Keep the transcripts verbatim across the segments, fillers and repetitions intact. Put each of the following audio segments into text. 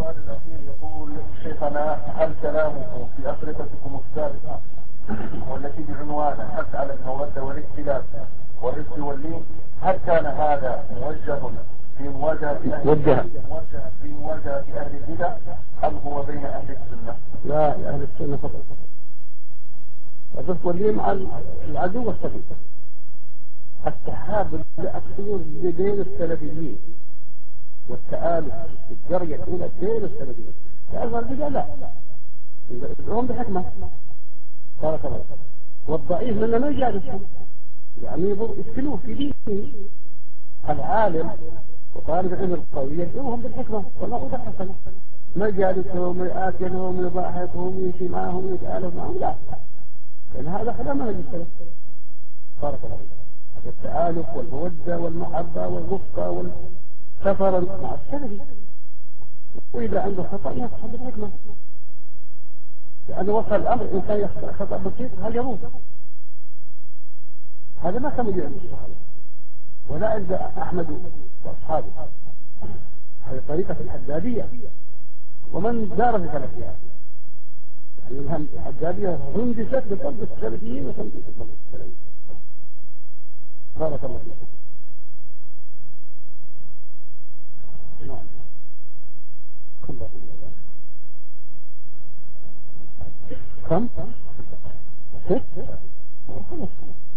السؤال الأخير يقول شيخنا، هل كلامكم في أفرقتكم السابقة والتي بعنوان الحث على المودة والائتلاف والرفق واللين، هل كان هذا موجه في مواجهة أهل موجه في مواجهة أهل البدع أم هو بين أهل السنة؟ لا، أهل السنة فقط. الرفق واللين مع العدو والصديق. التحاب الأكثر بين السلفيين والتآلف في الجرية الأولى بين السلفيين. لأن البدع لا يدعون بحكمة بارك الله. والضعيف مننا ما يجالسهم، يعني يسكنوه في دينه. العالم وطالب العلم القوي يدعوهم بالحكمة والله حسنة، ما يجالسهم ويآكلهم ويضاحكهم ويمشي معهم ويتآلف معهم، لا، لأن هذا خلاف منهج السلف بارك الله. التآلف والمودة والمحبة والرفقة والسفر مع السلف، وإذا عنده خطأ يصحح بالحكمة، لأنه وصل الأمر إنسان يخطأ خطأ بسيط هل يموت. هذا ما كان يجي عند الصحابة ولا عند أحمد وأصحابه. هذه طريقة الحدادية ومن دار في فلكها، يعني الحدادية هندست بطلب السلفيين وتنبيس بطلب السلفيين. بارك الله فيكم. نعم. كم بقي الله؟ كم؟ ست؟ خلاص.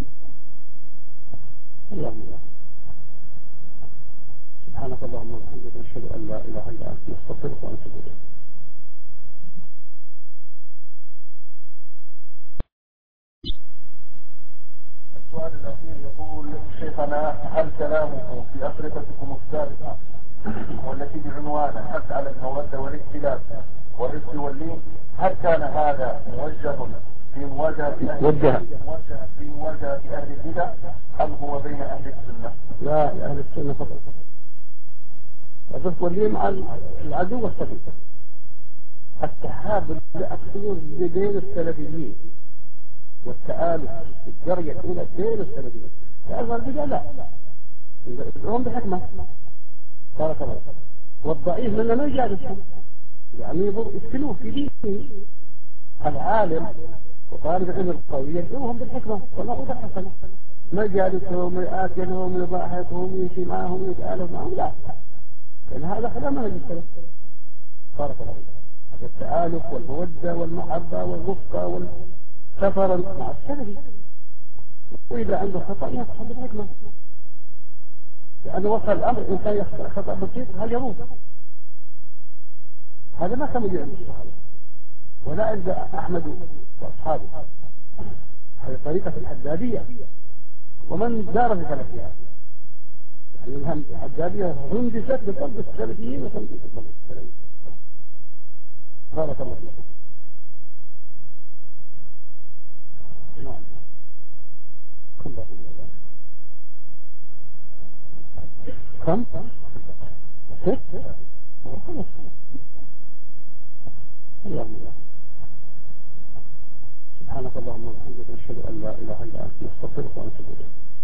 اللهم الله. سبحانك اللهم وبحمدك نشهد أن لا إله إلا أنت نستغفرك ونتوب إليك. السؤال الأخير يقول شيخنا، هل كلامكم في أفرقتكم السابقة والتي بعنوان الحث على المودة والائتلاف والرفق واللين، هل كان هذا موجه في مواجهة أهل في مواجهة أهل البدع أم هو بين أهل السنة؟ لا، أهل السنة فقط. الرفق واللين مع العدو والصديق. التحاب الأكثر بين السلفيين والتآلف في الجرية الأولى بين السلفيين. لأن البدع لا يدعوهم بحكمة بارك الله. والضعيف مننا ما يجالسهم، يعني يسكنوه في دينه. العالم وطالب العلم القوي يدعوهم بالحكمة والله حسنة، ما يجالسهم ويآكلهم ويضاحكهم ويمشي معهم ويتآلف معهم، لا، لأن هذا خلاف منهج السلف بارك الله. التآلف والمودة والمحبة والرفقة والسفر مع السلف، وإذا عنده خطأ يصحح بالحكمة، لأنه وصل الأمر إنسان يخطأ خطأ بسيط هل يموت. هذا ما كان يجي عند الصحابة ولا عند أحمد وأصحابه. هذه طريقة الحدادية ومن دار في فلكها، يعني الحدادية هندست بطلب السلفيين وتنبيس بطلب السلفيين. بارك الله فيكم. نعم. كم بقي الله؟ كم؟ ست؟ خلاص. اللهم الله. سبحانك اللهم وبحمدك نشهد أن لا إله إلا أنت نستغفرك ونتوب إليك.